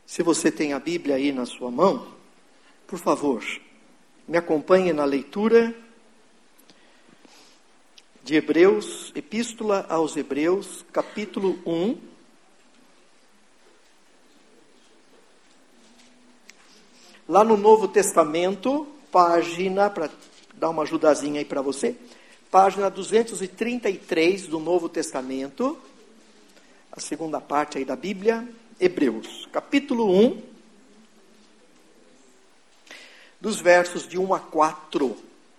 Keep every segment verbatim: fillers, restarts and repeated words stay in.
Se você tem a Bíblia aí na sua mão, por favor, me acompanhe na leitura de Hebreus, Epístola aos Hebreus, capítulo um. Lá no Novo Testamento, página, para dar uma ajudazinha aí para você, página duzentos e trinta e três do Novo Testamento, a segunda parte aí da Bíblia, Hebreus, capítulo um, dos versos de um a quatro.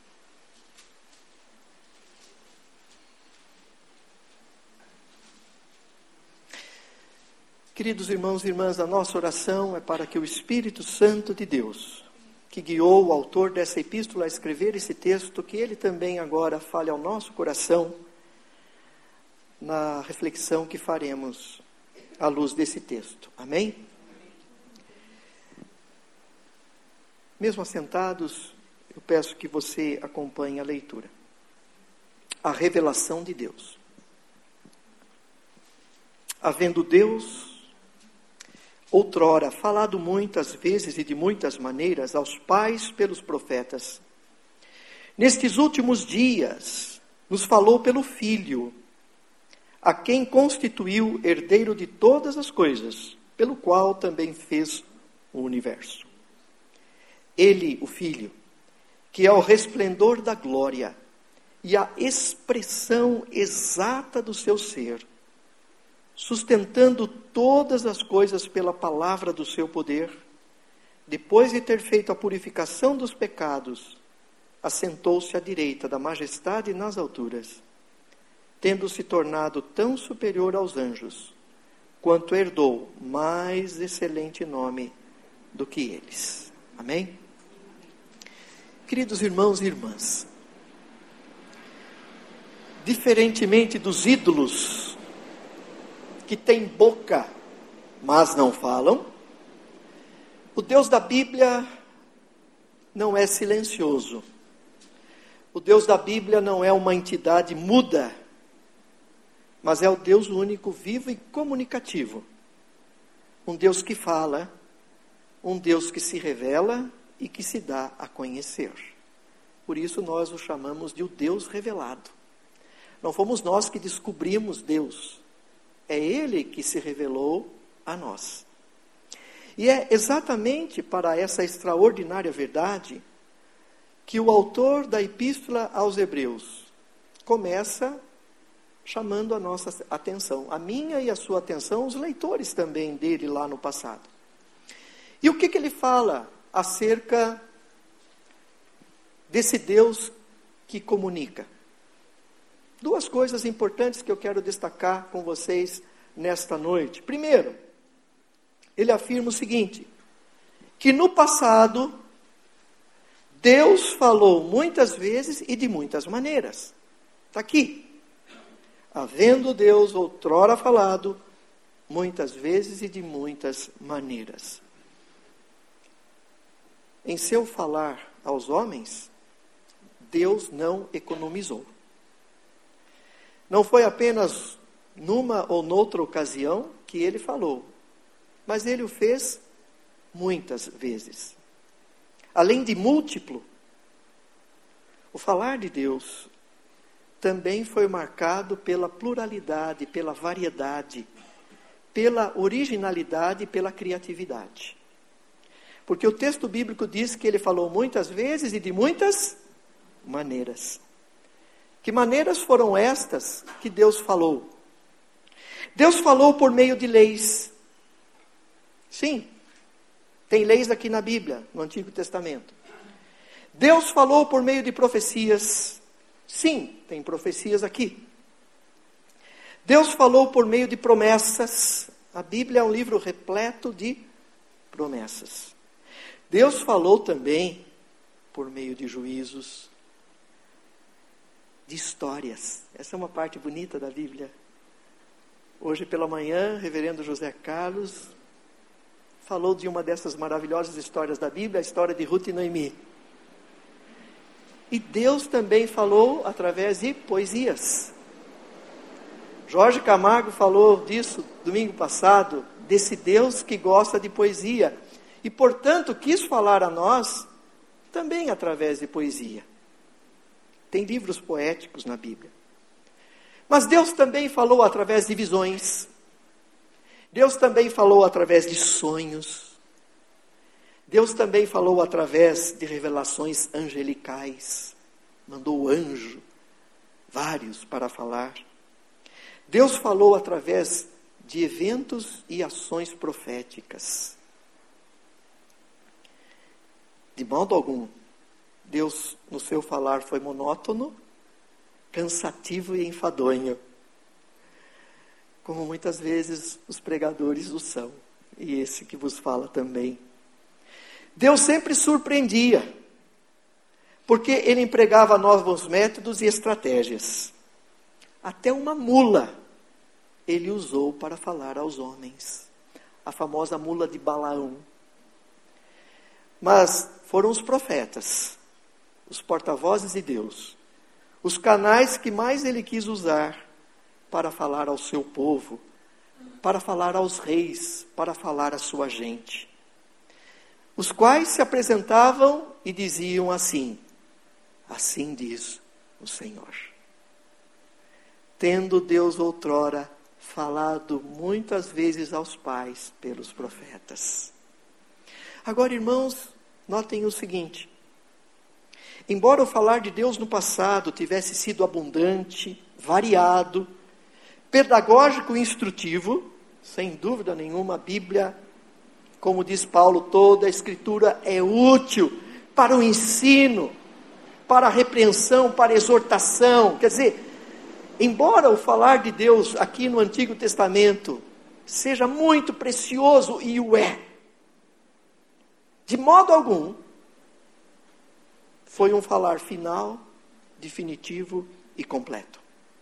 Queridos irmãos e irmãs, a nossa oração é para que o Espírito Santo de Deus, que guiou o autor dessa epístola a escrever esse texto, que ele também agora fale ao nosso coração na reflexão que faremos à luz desse texto. Amém? Mesmo assentados, eu peço que você acompanhe a leitura. A revelação de Deus. Havendo Deus outrora falado muitas vezes e de muitas maneiras aos pais pelos profetas, nestes últimos dias nos falou pelo Filho, a quem constituiu herdeiro de todas as coisas, pelo qual também fez o universo. Ele, o Filho, que é o resplendor da glória e a expressão exata do seu ser, sustentando todas as coisas pela palavra do seu poder, depois de ter feito a purificação dos pecados, assentou-se à direita da majestade nas alturas, tendo se tornado tão superior aos anjos, quanto herdou mais excelente nome do que eles. Amém? Queridos irmãos e irmãs, diferentemente dos ídolos que têm boca, mas não falam, o Deus da Bíblia não é silencioso. O Deus da Bíblia não é uma entidade muda, mas é o Deus único, vivo e comunicativo. Um Deus que fala, um Deus que se revela e que se dá a conhecer. Por isso nós o chamamos de o Deus revelado. Não fomos nós que descobrimos Deus. É Ele que se revelou a nós. E é exatamente para essa extraordinária verdade que o autor da Epístola aos Hebreus começa chamando a nossa atenção, a minha e a sua atenção, os leitores também dele lá no passado. E o que, que ele fala acerca desse Deus que comunica? Duas coisas importantes que eu quero destacar com vocês nesta noite. Primeiro, ele afirma o seguinte, que no passado, Deus falou muitas vezes e de muitas maneiras. Está aqui. Havendo Deus outrora falado, muitas vezes e de muitas maneiras. Em seu falar aos homens, Deus não economizou. Não foi apenas numa ou noutra ocasião que ele falou, mas ele o fez muitas vezes. Além de múltiplo, o falar de Deus também foi marcado pela pluralidade, pela variedade, pela originalidade e pela criatividade. Porque o texto bíblico diz que ele falou muitas vezes e de muitas maneiras. Que maneiras foram estas que Deus falou? Deus falou por meio de leis. Sim, tem leis aqui na Bíblia, no Antigo Testamento. Deus falou por meio de profecias. Sim, tem profecias aqui. Deus falou por meio de promessas. A Bíblia é um livro repleto de promessas. Deus falou também por meio de juízos, de histórias. Essa é uma parte bonita da Bíblia. Hoje pela manhã, reverendo José Carlos falou de uma dessas maravilhosas histórias da Bíblia, a história de Ruth e Noemi. E Deus também falou através de poesias. Jorge Camargo falou disso domingo passado, desse Deus que gosta de poesia. E, portanto, quis falar a nós também através de poesia. Tem livros poéticos na Bíblia. Mas Deus também falou através de visões. Deus também falou através de sonhos. Deus também falou através de revelações angelicais. Mandou anjo, vários, para falar. Deus falou através de eventos e ações proféticas. De modo algum, Deus, no seu falar, foi monótono, cansativo e enfadonho, como muitas vezes os pregadores o são, e esse que vos fala também. Deus sempre surpreendia, porque ele empregava novos métodos e estratégias. Até uma mula ele usou para falar aos homens, a famosa mula de Balaão. Mas foram os profetas, os porta-vozes de Deus, os canais que mais ele quis usar para falar ao seu povo, para falar aos reis, para falar à sua gente. Os quais se apresentavam e diziam assim: assim diz o Senhor. Tendo Deus outrora falado muitas vezes aos pais pelos profetas. Agora, irmãos, notem o seguinte: embora o falar de Deus no passado tivesse sido abundante, variado, pedagógico e instrutivo, sem dúvida nenhuma, a Bíblia, como diz Paulo, toda a Escritura é útil para o ensino, para a repreensão, para a exortação. Quer dizer, embora o falar de Deus aqui no Antigo Testamento seja muito precioso, e o é, de modo algum foi um falar final, definitivo e completo.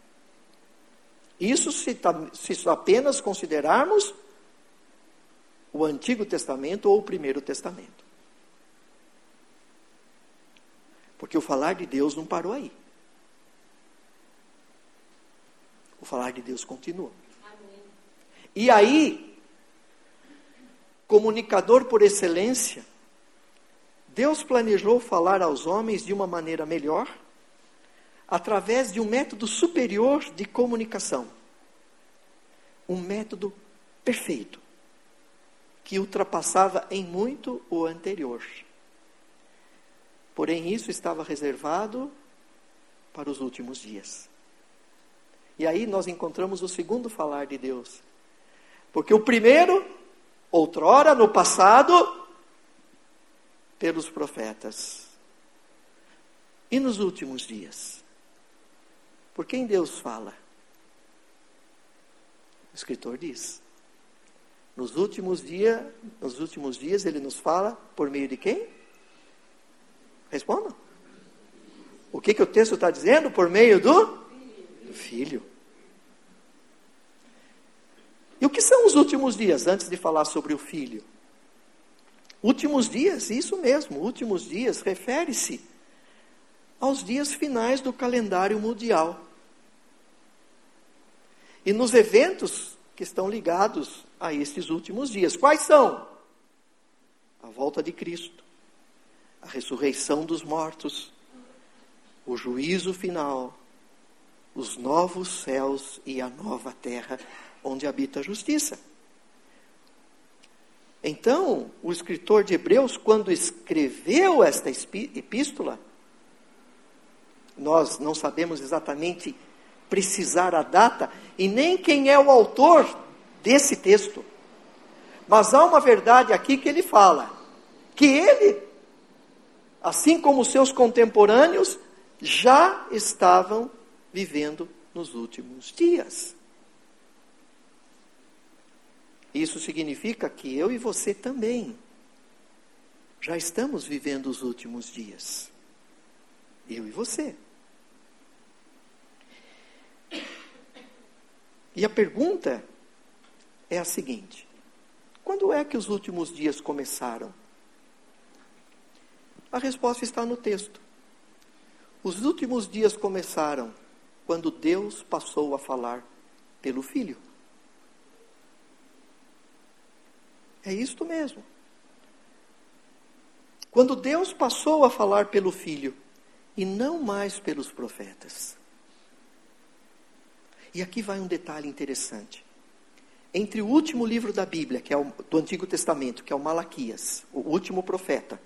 Isso se, se apenas considerarmos o Antigo Testamento ou o Primeiro Testamento. Porque o falar de Deus não parou aí. O falar de Deus continua. Amém. E aí, comunicador por excelência, Deus planejou falar aos homens de uma maneira melhor, através de um método superior de comunicação. Um método perfeito, que ultrapassava em muito o anterior. Porém, isso estava reservado para os últimos dias. E aí nós encontramos o segundo falar de Deus. Porque o primeiro, outrora, no passado, pelos profetas. E nos últimos dias? Por quem Deus fala? O escritor diz. Nos últimos dias, nos últimos dias ele nos fala por meio de quem? Respondam. O que, que o texto está dizendo? Por meio do Filho. E o que são os últimos dias, antes de falar sobre o Filho? Últimos dias, isso mesmo, últimos dias, refere-se aos dias finais do calendário mundial. E nos eventos que estão ligados a estes últimos dias. Quais são? A volta de Cristo, a ressurreição dos mortos, o juízo final, os novos céus e a nova terra, onde habita a justiça. Então, o escritor de Hebreus, quando escreveu esta epístola, nós não sabemos exatamente precisar a data, e nem quem é o autor desse texto. Mas há uma verdade aqui que ele fala, que ele, assim como seus contemporâneos, já estavam vivendo nos últimos dias. Isso significa que eu e você também já estamos vivendo os últimos dias. Eu e você. E a pergunta é a seguinte: quando é que os últimos dias começaram? A resposta está no texto. Os últimos dias começaram quando Deus passou a falar pelo Filho. É isto mesmo. Quando Deus passou a falar pelo Filho, e não mais pelos profetas. E aqui vai um detalhe interessante. Entre o último livro da Bíblia, que é o, do Antigo Testamento, que é o Malaquias, o último profeta,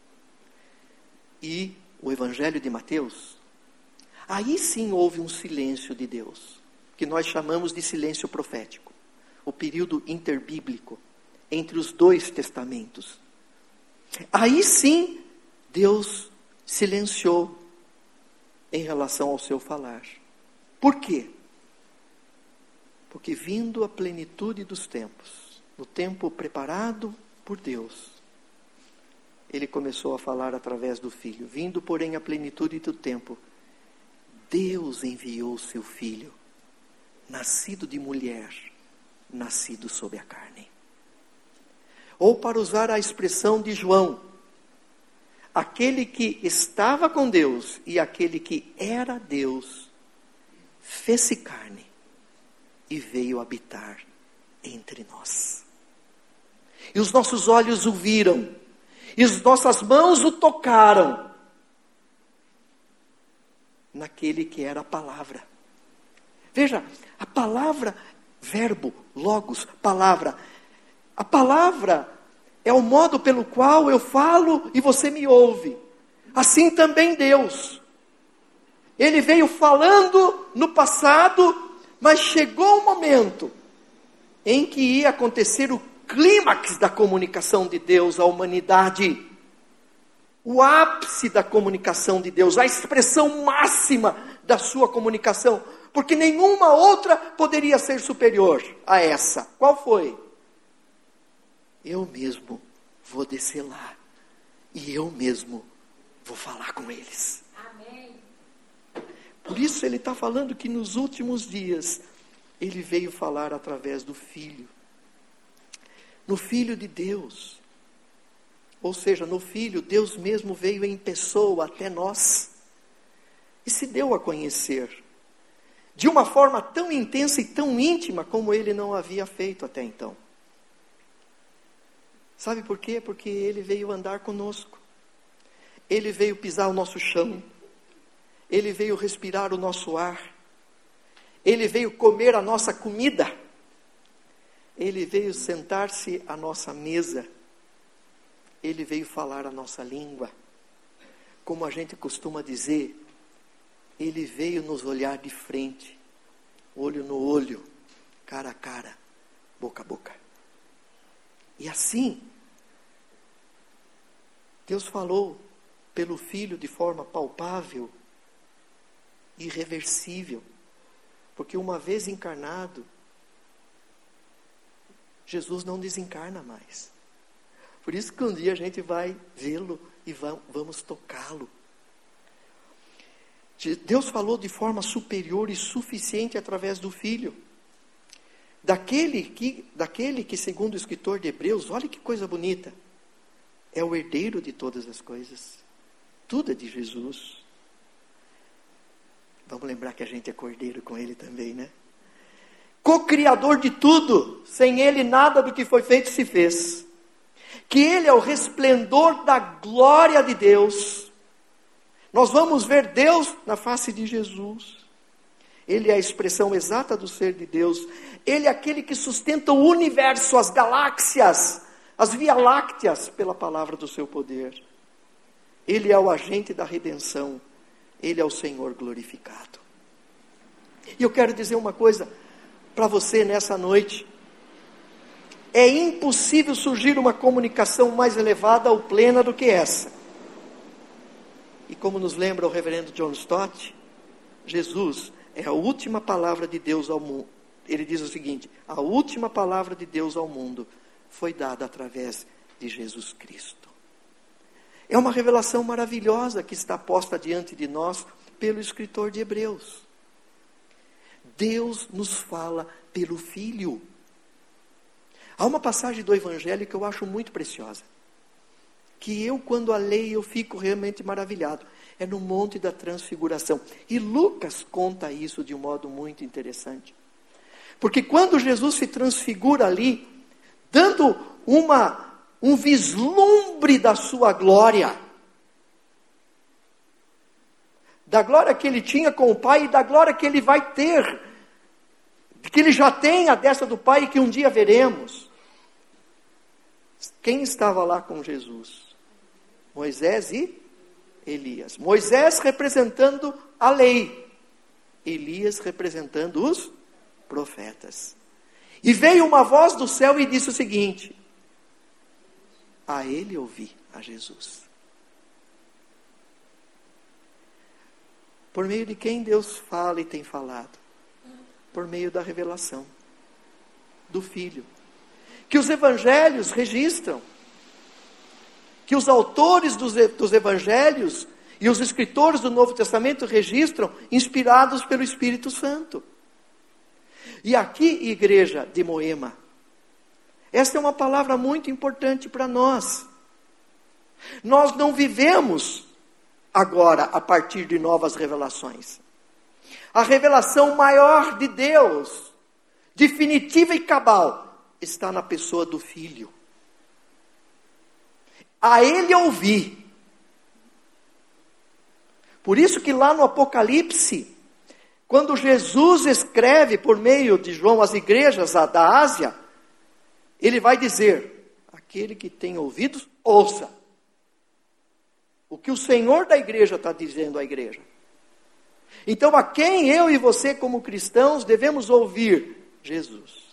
e o Evangelho de Mateus, aí sim houve um silêncio de Deus, que nós chamamos de silêncio profético, o período interbíblico, entre os dois testamentos. Aí sim, Deus silenciou em relação ao seu falar. Por quê? Porque vindo a plenitude dos tempos, no tempo preparado por Deus, Ele começou a falar através do Filho. Vindo, porém, a plenitude do tempo, Deus enviou o seu Filho, nascido de mulher, nascido sob a carne. Ou, para usar a expressão de João, aquele que estava com Deus e aquele que era Deus, fez-se carne e veio habitar entre nós. E os nossos olhos o viram, e as nossas mãos o tocaram, naquele que era a palavra. Veja, a palavra, verbo, logos, palavra. A palavra é o modo pelo qual eu falo e você me ouve. Assim também Deus. Ele veio falando no passado, mas chegou o momento em que ia acontecer o clímax da comunicação de Deus à humanidade. O ápice da comunicação de Deus, a expressão máxima da sua comunicação. Porque nenhuma outra poderia ser superior a essa. Qual foi? Eu mesmo vou descer lá e eu mesmo vou falar com eles. Amém. Por isso ele está falando que nos últimos dias ele veio falar através do Filho. No Filho de Deus. Ou seja, no Filho, Deus mesmo veio em pessoa até nós. E se deu a conhecer. De uma forma tão intensa e tão íntima como ele não havia feito até então. Sabe por quê? Porque ele veio andar conosco. Ele veio pisar o nosso chão. Ele veio respirar o nosso ar. Ele veio comer a nossa comida. Ele veio sentar-se à nossa mesa. Ele veio falar a nossa língua. Como a gente costuma dizer, ele veio nos olhar de frente, olho no olho, cara a cara, boca a boca. E assim, Deus falou pelo Filho de forma palpável, irreversível, porque uma vez encarnado, Jesus não desencarna mais. Por isso que um dia a gente vai vê-lo e vamos tocá-lo. Deus falou de forma superior e suficiente através do Filho. Daquele que, daquele que, segundo o escritor de Hebreus, olha que coisa bonita, é o herdeiro de todas as coisas. Tudo é de Jesus. Vamos lembrar que a gente é cordeiro com ele também, né? Co-criador de tudo, sem ele nada do que foi feito se fez. Que ele é o resplendor da glória de Deus. Nós vamos ver Deus na face de Jesus. Ele é a expressão exata do ser de Deus. Ele é aquele que sustenta o universo, as galáxias, as via-lácteas, pela palavra do seu poder. Ele é o agente da redenção. Ele é o Senhor glorificado. E eu quero dizer uma coisa para você nessa noite. É impossível surgir uma comunicação mais elevada ou plena do que essa. E como nos lembra o reverendo John Stott, Jesus é a última palavra de Deus ao mundo. Ele diz o seguinte: a última palavra de Deus ao mundo foi dada através de Jesus Cristo. É uma revelação maravilhosa que está posta diante de nós pelo escritor de Hebreus. Deus nos fala pelo Filho. Há uma passagem do Evangelho que eu acho muito preciosa. Que eu, quando a leio, eu fico realmente maravilhado. É no Monte da Transfiguração. E Lucas conta isso de um modo muito interessante. Porque quando Jesus se transfigura ali, dando uma, um vislumbre da sua glória. Da glória que ele tinha com o Pai e da glória que ele vai ter, que ele já tem a destra do Pai e que um dia veremos. Quem estava lá com Jesus? Moisés e Elias. Moisés representando a lei, Elias representando os profetas. E veio uma voz do céu e disse o seguinte: a ele ouvi, a Jesus. Por meio de quem Deus fala e tem falado? Por meio da revelação do Filho, que os evangelhos registram, que os autores dos, dos evangelhos e os escritores do Novo Testamento registram, inspirados pelo Espírito Santo. E aqui, igreja de Moema, esta é uma palavra muito importante para nós. Nós não vivemos agora a partir de novas revelações. A revelação maior de Deus, definitiva e cabal, está na pessoa do Filho. A ele ouvi. Por isso que lá no Apocalipse, quando Jesus escreve por meio de João às igrejas da Ásia, ele vai dizer: aquele que tem ouvidos, ouça. O que o Senhor da igreja está dizendo à igreja. Então, a quem eu e você, como cristãos, devemos ouvir? Jesus.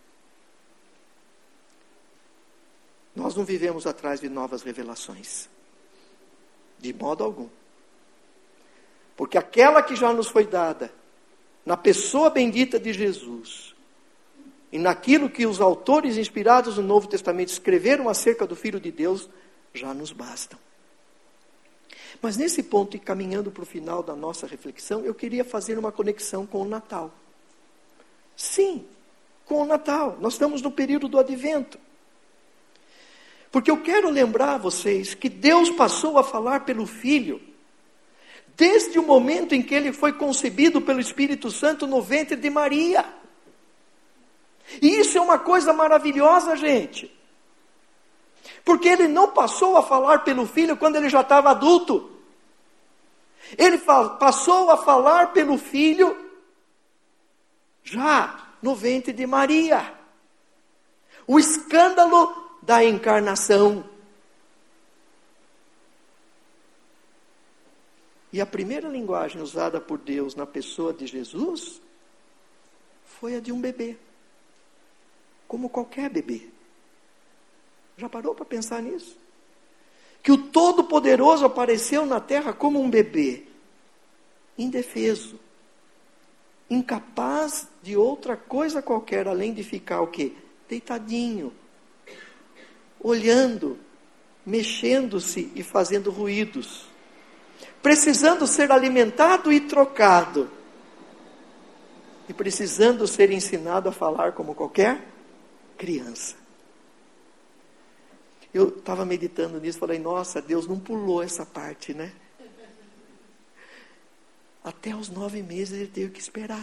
Nós não vivemos atrás de novas revelações, de modo algum. Porque aquela que já nos foi dada, na pessoa bendita de Jesus, e naquilo que os autores inspirados no Novo Testamento escreveram acerca do Filho de Deus, já nos bastam. Mas nesse ponto, e caminhando para o final da nossa reflexão, eu queria fazer uma conexão com o Natal. Sim, com o Natal. Nós estamos no período do Advento. Porque eu quero lembrar a vocês que Deus passou a falar pelo Filho, desde o momento em que ele foi concebido pelo Espírito Santo no ventre de Maria. E isso é uma coisa maravilhosa, gente. Porque ele não passou a falar pelo Filho quando ele já estava adulto. Ele fa- passou a falar pelo Filho já no ventre de Maria. O escândalo da encarnação. E a primeira linguagem usada por Deus na pessoa de Jesus foi a de um bebê. Como qualquer bebê. Já parou para pensar nisso? Que o Todo-Poderoso apareceu na terra como um bebê, indefeso, incapaz de outra coisa qualquer, além de ficar o quê? Deitadinho, olhando, mexendo-se e fazendo ruídos, precisando ser alimentado e trocado, e precisando ser ensinado a falar como qualquer criança. Eu estava meditando nisso, falei, nossa, Deus não pulou essa parte, né? Até os nove meses ele teve que esperar.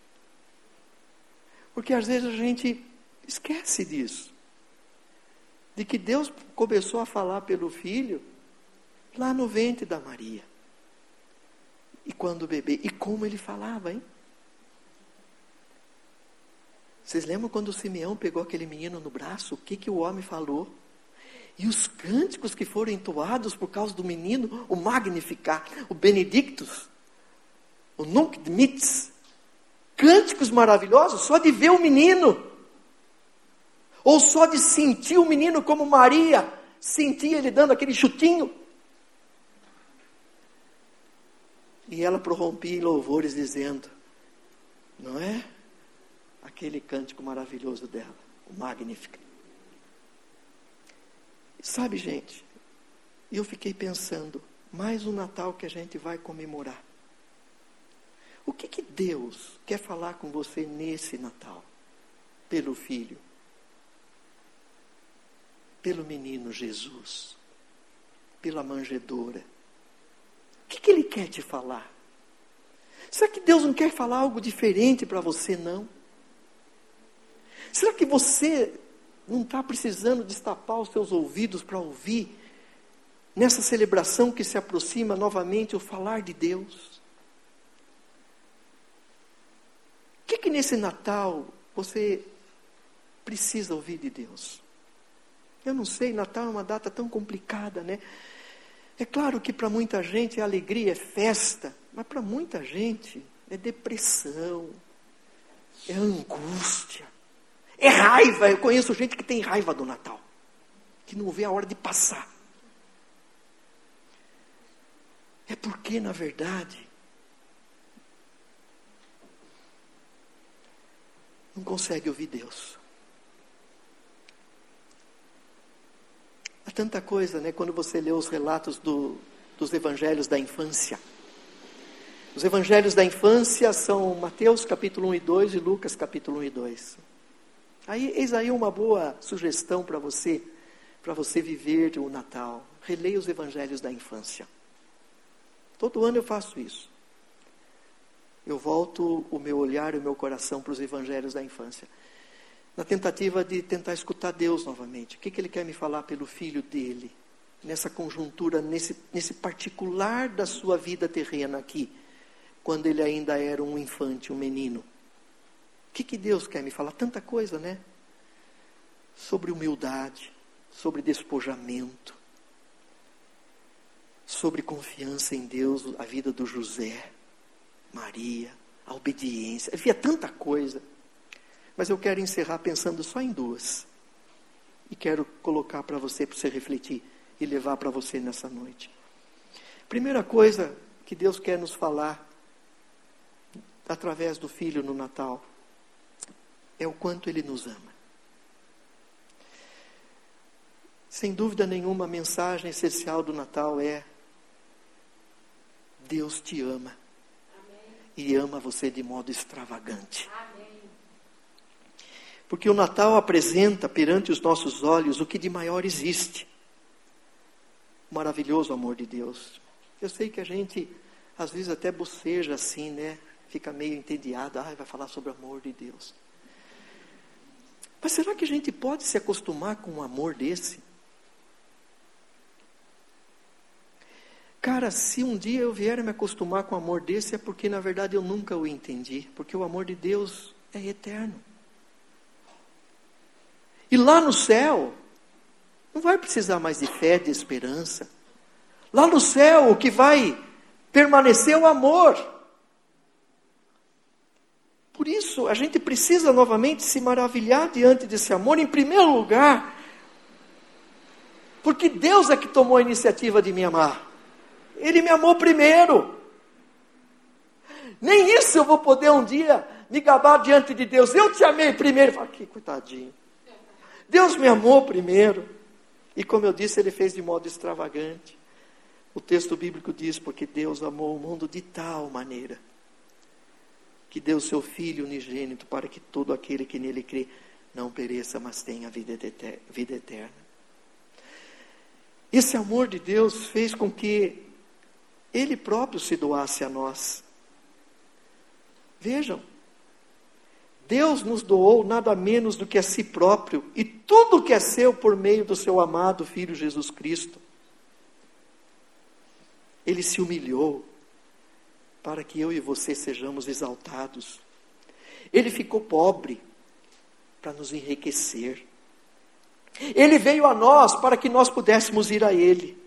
Porque às vezes a gente esquece disso. De que Deus começou a falar pelo Filho lá no ventre da Maria. E quando o bebê, e como ele falava, hein? Vocês lembram quando o Simeão pegou aquele menino no braço? O que, que o homem falou? E os cânticos que foram entoados por causa do menino, o Magnificat, o Benedictus, o Nunc Dimittis, cânticos maravilhosos só de ver o menino, ou só de sentir o menino como Maria sentia ele dando aquele chutinho. E ela prorrompia em louvores dizendo, não é? Aquele cântico maravilhoso dela, o Magnificat. Sabe, gente, eu fiquei pensando, mais um Natal que a gente vai comemorar. O que que Deus quer falar com você nesse Natal? Pelo Filho. Pelo menino Jesus. Pela manjedoura. O que que Ele quer te falar? Será que Deus não quer falar algo diferente para você, não? Será que você não está precisando destapar os seus ouvidos para ouvir, nessa celebração que se aproxima novamente, o falar de Deus? O que que nesse Natal você precisa ouvir de Deus? Eu não sei, Natal é uma data tão complicada, né? É claro que para muita gente é alegria, é festa, mas para muita gente é depressão, é angústia, é raiva. Eu conheço gente que tem raiva do Natal, que não vê a hora de passar. É porque, na verdade, não consegue ouvir Deus. Há tanta coisa, né? Quando você lê os relatos do, dos evangelhos da infância. Os evangelhos da infância são Mateus capítulo um e dois e Lucas capítulo um e dois. Aí, eis aí uma boa sugestão para você, para você viver o Natal. Releia os evangelhos da infância. Todo ano eu faço isso. Eu volto o meu olhar e o meu coração para os evangelhos da infância, na tentativa de tentar escutar Deus novamente. O que, que Ele quer me falar pelo Filho dEle, nessa conjuntura, nesse, nesse particular da sua vida terrena aqui, quando Ele ainda era um infante, um menino. O que, que Deus quer me falar? Tanta coisa, né? Sobre humildade, sobre despojamento, sobre confiança em Deus, a vida do José, Maria, a obediência. Havia tanta coisa. Mas eu quero encerrar pensando só em duas. E quero colocar para você, para você refletir e levar para você nessa noite. Primeira coisa que Deus quer nos falar, através do Filho no Natal, é o quanto Ele nos ama. Sem dúvida nenhuma, a mensagem essencial do Natal é: Deus te ama. Amém. E ama você de modo extravagante. Amém. Porque o Natal apresenta perante os nossos olhos o que de maior existe. O maravilhoso amor de Deus. Eu sei que a gente, às vezes, até boceja assim, né? Fica meio entediado. Ah, vai falar sobre o amor de Deus. Mas será que a gente pode se acostumar com um amor desse? Cara, se um dia eu vier a me acostumar com um amor desse, é porque, na verdade, eu nunca o entendi. Porque o amor de Deus é eterno. E lá no céu, não vai precisar mais de fé, de esperança. Lá no céu, o que vai permanecer é o amor. Por isso, a gente precisa novamente se maravilhar diante desse amor, em primeiro lugar, porque Deus é que tomou a iniciativa de me amar. Ele me amou primeiro. Nem isso eu vou poder um dia me gabar diante de Deus. Eu te amei primeiro. Fala, que coitadinho. Deus me amou primeiro. E como eu disse, Ele fez de modo extravagante. O texto bíblico diz, porque Deus amou o mundo de tal maneira, que deu seu Filho unigênito, para que todo aquele que nele crê não pereça, mas tenha vida eterna. Esse amor de Deus fez com que Ele próprio se doasse a nós. Vejam, Deus nos doou nada menos do que a si próprio, e tudo que é seu por meio do seu amado Filho Jesus Cristo. Ele se humilhou para que eu e você sejamos exaltados. Ele ficou pobre para nos enriquecer. Ele veio a nós para que nós pudéssemos ir a Ele.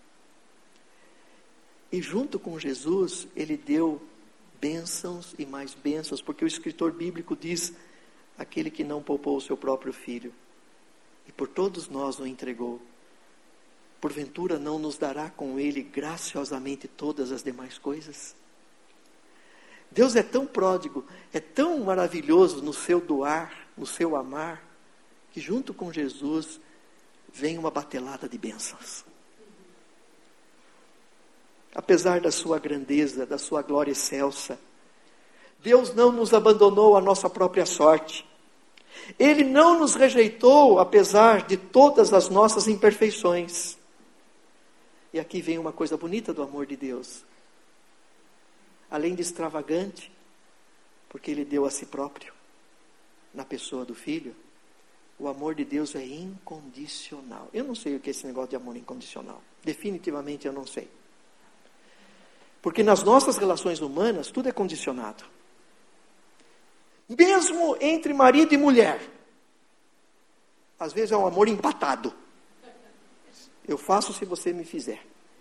E junto com Jesus, Ele deu bênçãos e mais bênçãos, porque o escritor bíblico diz, aquele que não poupou o seu próprio Filho, e por todos nós o entregou, porventura não nos dará com Ele graciosamente todas as demais coisas? Deus é tão pródigo, é tão maravilhoso no seu doar, no seu amar, que junto com Jesus vem uma batelada de bênçãos. Apesar da sua grandeza, da sua glória excelsa, Deus não nos abandonou à nossa própria sorte. Ele não nos rejeitou, apesar de todas as nossas imperfeições. E aqui vem uma coisa bonita do amor de Deus. Além de extravagante, porque Ele deu a si próprio, na pessoa do Filho, O amor de Deus é incondicional. Eu não sei o que é esse negócio de amor incondicional. Definitivamente eu não sei. Porque nas nossas relações humanas, tudo é condicionado. Mesmo entre marido e mulher. Às vezes é um amor empatado. Eu faço se você me fizer.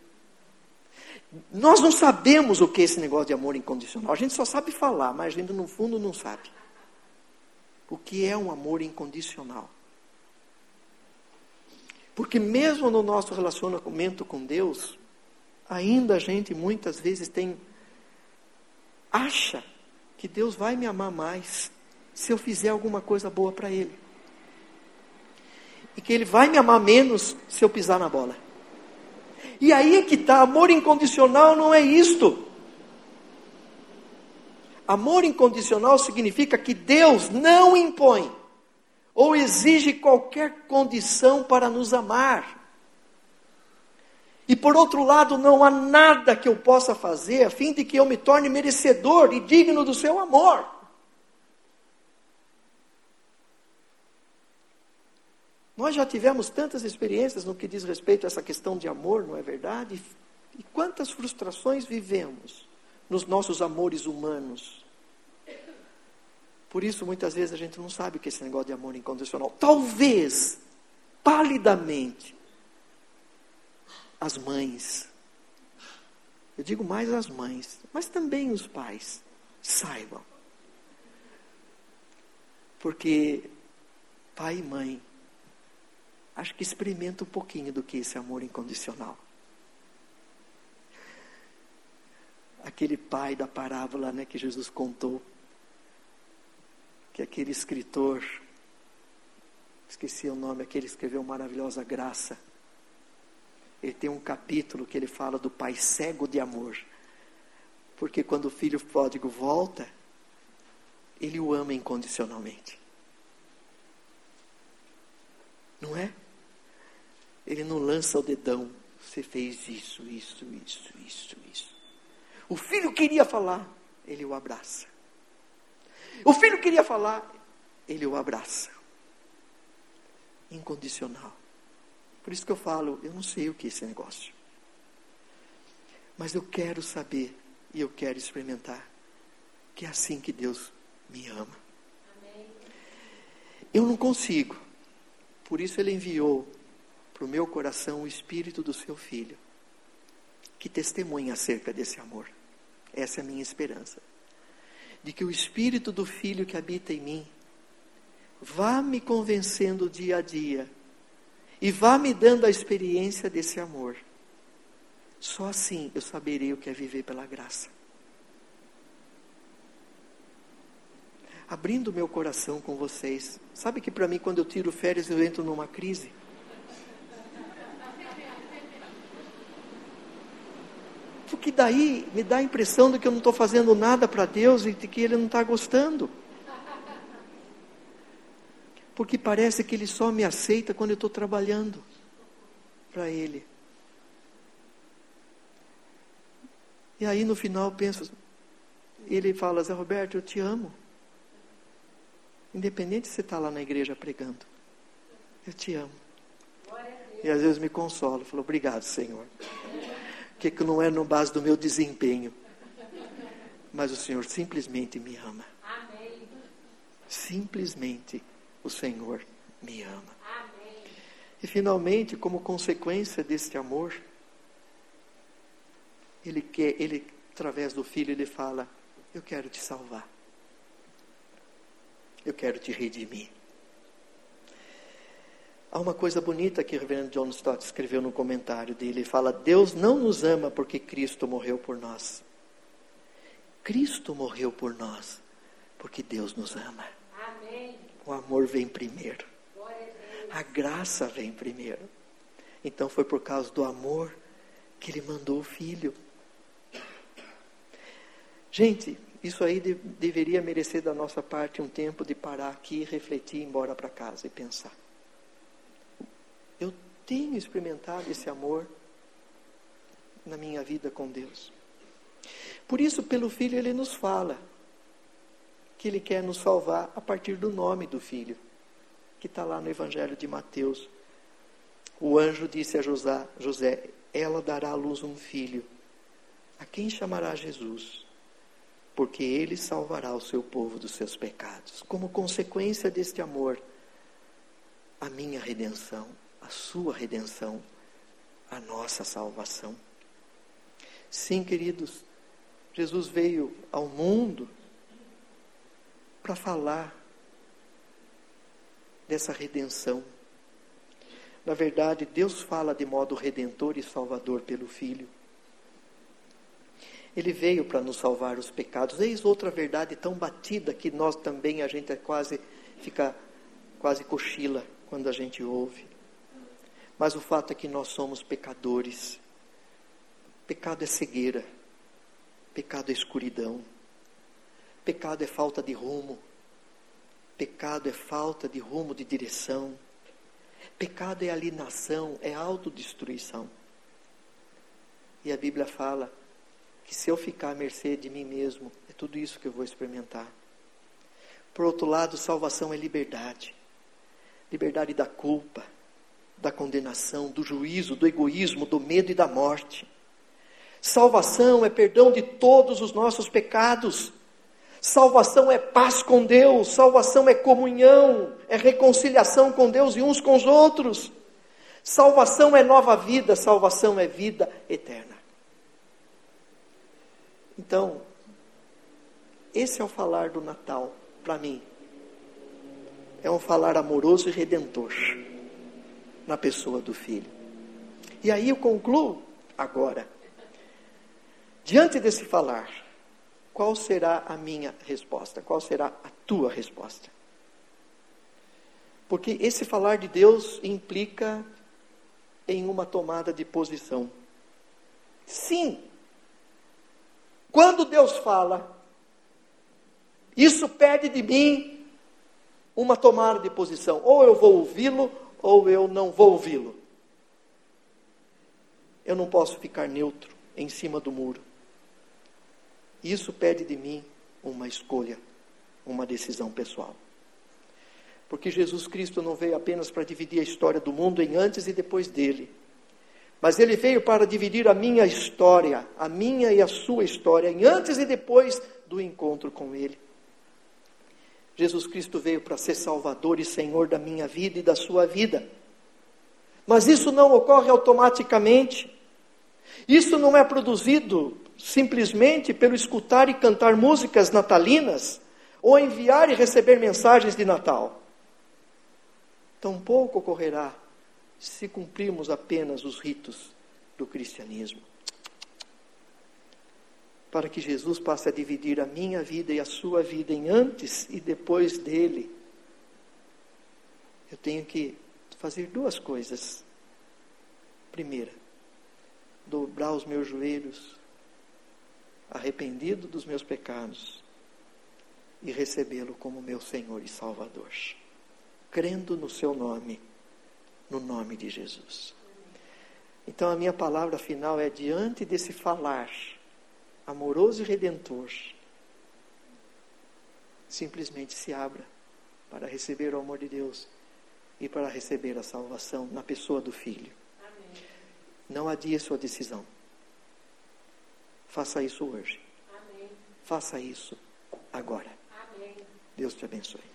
Nós não sabemos o que é esse negócio de amor incondicional. A gente só sabe falar, mas a gente no fundo não sabe. O que é um amor incondicional? Porque mesmo no nosso relacionamento com Deus, ainda a gente muitas vezes tem, acha que Deus vai me amar mais se eu fizer alguma coisa boa para Ele. E que Ele vai me amar menos se eu pisar na bola. E aí é que está, amor incondicional não é isto. Amor incondicional significa que Deus não impõe ou exige qualquer condição para nos amar. E por outro lado, não há nada que eu possa fazer a fim de que eu me torne merecedor e digno do seu amor. Nós já tivemos tantas experiências no que diz respeito a essa questão de amor, não é verdade? E quantas frustrações vivemos nos nossos amores humanos. Por isso, muitas vezes, a gente não sabe o que é esse negócio de amor incondicional. Talvez, palidamente, as mães, eu digo mais as mães, mas também os pais, saibam. Porque pai e mãe, acho que experimenta um pouquinho do que é esse amor incondicional. Aquele pai da parábola, né, que Jesus contou, que aquele escritor, esqueci o nome, aquele que escreveu Maravilhosa Graça, ele tem um capítulo que ele fala do pai cego de amor, porque quando o filho pródigo volta, ele o ama incondicionalmente. Não é? Ele não lança o dedão, você fez isso, isso, isso, isso, isso. O filho queria falar, ele o abraça. O filho queria falar, ele o abraça. Incondicional. Por isso que eu falo, eu não sei o que é esse negócio. Mas eu quero saber e eu quero experimentar que é assim que Deus me ama. Amém. Eu não consigo. Por isso Ele enviou para o meu coração o Espírito do seu Filho, que testemunha acerca desse amor. Essa é a minha esperança. De que o Espírito do Filho que habita em mim vá me convencendo dia a dia e vá me dando a experiência desse amor. Só assim eu saberei o que é viver pela graça. Abrindo meu coração com vocês. Sabe que para mim, quando eu tiro férias, eu entro numa crise? Porque daí me dá a impressão de que eu não estou fazendo nada para Deus e de que Ele não está gostando. Porque parece que Ele só me aceita quando eu estou trabalhando para Ele. E aí no final eu penso, Ele fala, Zé Roberto, eu te amo. Independente se você está lá na igreja pregando. Eu te amo. E às vezes me consolo, falo, obrigado, Senhor. Que que não é no base do meu desempenho, mas o Senhor simplesmente me ama. Amém. Simplesmente o Senhor me ama. Amém. E finalmente, como consequência deste amor, Ele quer, Ele através do Filho, Ele fala, eu quero te salvar. Eu quero te redimir. Há uma coisa bonita que o reverendo John Stott escreveu no comentário dele. Ele fala, Deus não nos ama porque Cristo morreu por nós. Cristo morreu por nós porque Deus nos ama. Amém. O amor vem primeiro. A, a graça vem primeiro. Então foi por causa do amor que Ele mandou o Filho. Gente, isso aí de, deveria merecer da nossa parte um tempo de parar aqui, refletir, ir embora para casa e pensar. Eu tenho experimentado esse amor na minha vida com Deus. Por isso, pelo Filho, Ele nos fala que Ele quer nos salvar a partir do nome do Filho, que está lá no Evangelho de Mateus. O anjo disse a José, José, ela dará à luz um filho, a quem chamará Jesus, porque ele salvará o seu povo dos seus pecados. Como consequência deste amor, a minha redenção, a sua redenção, a nossa salvação. Sim, queridos, Jesus veio ao mundo para falar dessa redenção. Na verdade, Deus fala de modo redentor e salvador pelo Filho. Ele veio para nos salvar os pecados. Eis outra verdade tão batida que nós também, a gente é quase, fica quase cochila quando a gente ouve. Mas o fato é que nós somos pecadores. Pecado é cegueira. Pecado é escuridão. Pecado é falta de rumo. Pecado é falta de rumo, de direção. Pecado é alienação, é autodestruição. E a Bíblia fala que se eu ficar à mercê de mim mesmo, é tudo isso que eu vou experimentar. Por outro lado, salvação é liberdade. Liberdade da culpa, da condenação, do juízo, do egoísmo, do medo e da morte. Salvação é perdão de todos os nossos pecados. Salvação é paz com Deus, salvação é comunhão, é reconciliação com Deus e uns com os outros. Salvação é nova vida, salvação é vida eterna. Então, esse é o falar do Natal, para mim. É um falar amoroso e redentor, na pessoa do Filho. E aí eu concluo agora. Diante desse falar, qual será a minha resposta? Qual será a tua resposta? Porque esse falar de Deus implica em uma tomada de posição. Sim, quando Deus fala, isso pede de mim uma tomada de posição. Ou eu vou ouvi-lo, ou eu não vou ouvi-lo. Eu não posso ficar neutro em cima do muro. Isso pede de mim uma escolha, uma decisão pessoal. Porque Jesus Cristo não veio apenas para dividir a história do mundo em antes e depois dele. Mas ele veio para dividir a minha história, a minha e a sua história, em antes e depois do encontro com ele. Jesus Cristo veio para ser Salvador e Senhor da minha vida e da sua vida. Mas isso não ocorre automaticamente. Isso não é produzido simplesmente pelo escutar e cantar músicas natalinas, ou enviar e receber mensagens de Natal. Tampouco ocorrerá se cumprirmos apenas os ritos do cristianismo. Para que Jesus passe a dividir a minha vida e a sua vida em antes e depois dele, eu tenho que fazer duas coisas. Primeira, dobrar os meus joelhos, arrependido dos meus pecados, e recebê-lo como meu Senhor e Salvador, crendo no seu nome, no nome de Jesus. Então a minha palavra final é: diante desse falar amoroso e redentor, simplesmente se abra para receber o amor de Deus e para receber a salvação na pessoa do Filho. Amém. Não adie sua decisão. Faça isso hoje. Amém. Faça isso agora. Amém. Deus te abençoe.